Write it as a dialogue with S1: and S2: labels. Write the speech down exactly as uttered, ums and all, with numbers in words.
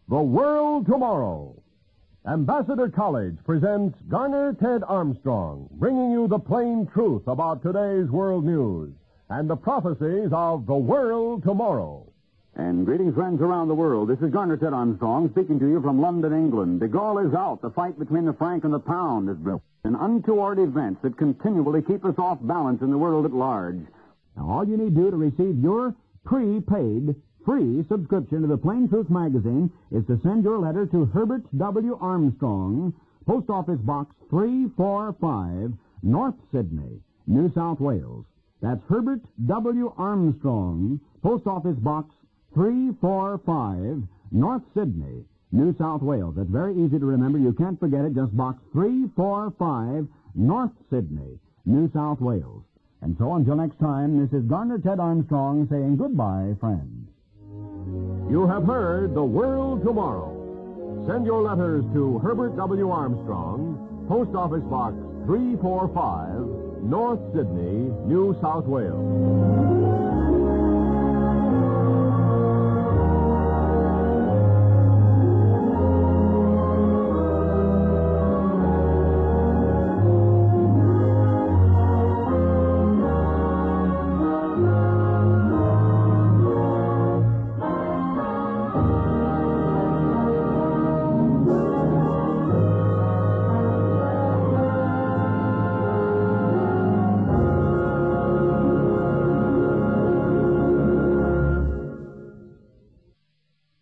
S1: The World Tomorrow. Ambassador College presents Garner Ted Armstrong, bringing you the plain truth about today's world news and the prophecies of the world tomorrow.
S2: And greetings, friends around the world. This is Garner Ted Armstrong speaking to you from London, England. De Gaulle is out. The fight between the franc and the pound is built. An untoward events that continually keep us off balance in the world at large.
S3: Now, all you need to do to receive your prepaid free subscription to the Plain Truth magazine is to send your letter to Herbert W. Armstrong, Post Office Box three forty-five, North Sydney, New South Wales. That's Herbert W. Armstrong, Post Office Box three forty-five, North Sydney, New South Wales. That's very easy to remember. You can't forget it. Just Box three forty-five, North Sydney, New South Wales. And so until next time, this is Garner Ted Armstrong saying goodbye, friends.
S1: You have heard The World Tomorrow. Send your letters to Herbert W. Armstrong, Post Office Box three forty-five, North Sydney, New South Wales.